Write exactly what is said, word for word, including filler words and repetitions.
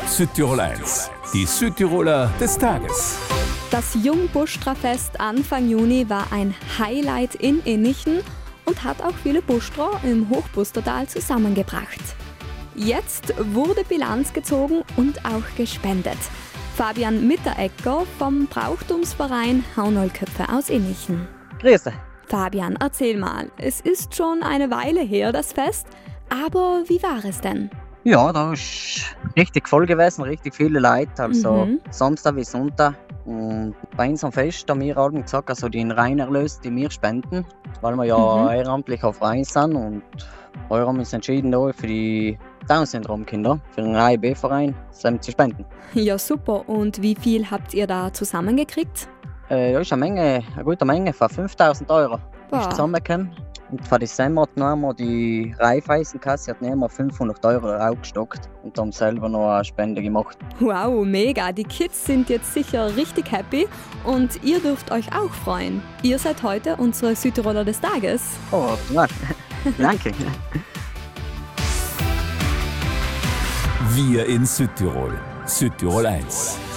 Südtirol eins, die Südtiroler des Tages. Das Jungbuschtra-Fest Anfang Juni war ein Highlight in Innichen und hat auch viele Buschtra im Hochbustertal zusammengebracht. Jetzt wurde Bilanz gezogen und auch gespendet. Fabian Mitteregger vom Brauchtumsverein Haunolköpfe aus Innichen. Grüße. Fabian, erzähl mal, es ist schon eine Weile her, das Fest, aber wie war es denn? Ja, da ist richtig voll gewesen, richtig viele Leute, also Mhm. Samstag bis Sonntag. Und bei uns am Fest haben wir alle gesagt, also den Reinerlös, den wir spenden, weil wir ja Mhm. ehrenamtlicher Verein sind. Und wir haben uns entschieden, da für die Down-Syndrom-Kinder, für den A I B-Verein, zu spenden. Ja, super. Und wie viel habt ihr da zusammengekriegt? Äh, da ist eine Menge, eine gute Menge, von fünftausend Euro Boah. ist zusammengekommen. Und für Dezember hat noch einmal die Raiffeisenkasse hat noch einmal fünfhundert Euro raufgestockt und haben selber noch eine Spende gemacht. Wow, mega. Die Kids sind jetzt sicher richtig happy und ihr dürft euch auch freuen. Ihr seid heute unsere Südtiroler des Tages. Oh, ja. Danke. Wir in Südtirol. Südtirol eins.